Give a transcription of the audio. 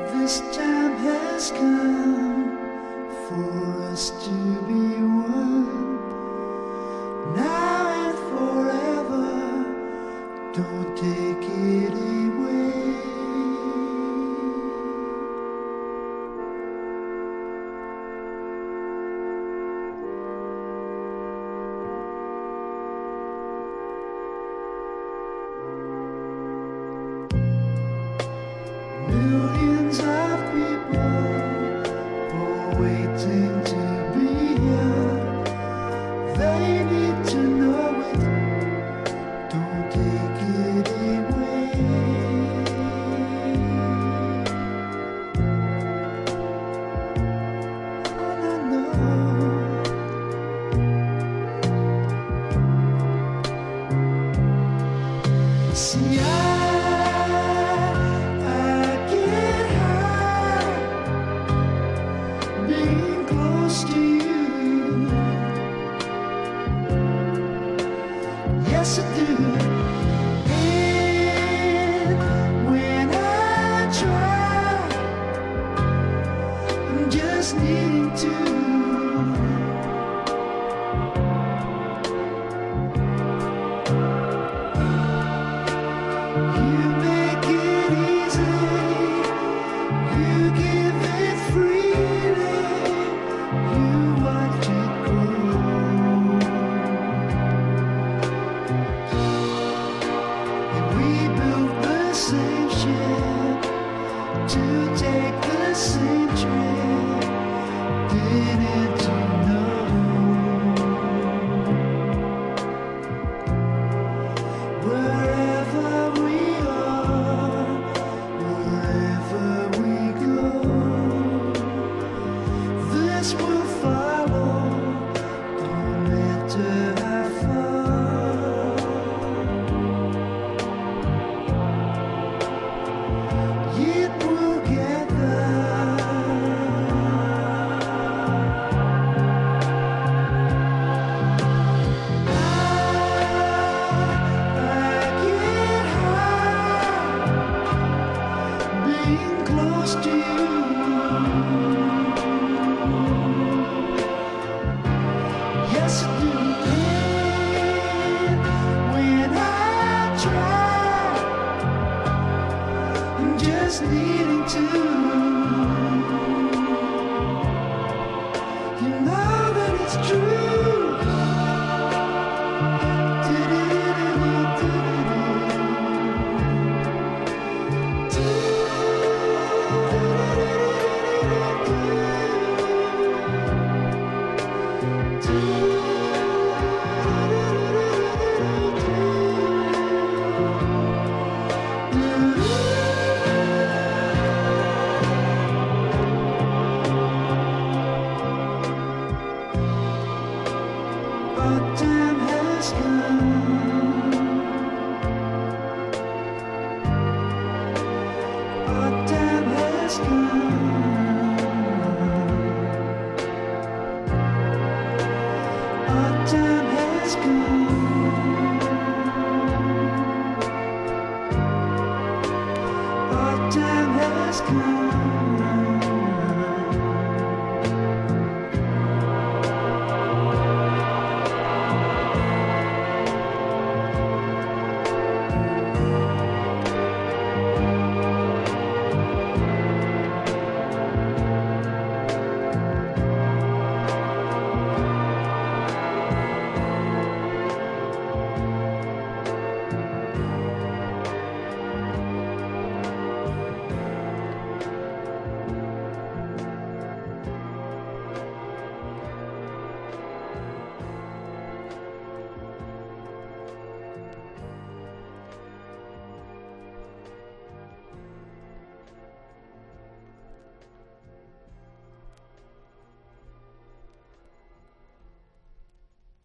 This time has come for us to be one, now and forever. Don't take it away. Millions of people are waiting to be here. They need to know it. Don't take it away. Oh, no, no. See, being close to you, yes I do. And when I try, I'm just needing to. You make it easy, you give it freely. You watch it grow, and we built the same ship to take the same trip. Didn't you know? Wherever we are, wherever we go, this will follow, don't matter how far. It will get there. I get high being close to you. Yes, I do. And when I try, I'm just needing to. You know that it's true. Our time has come. Our time has come. Our time has come. Our time has come.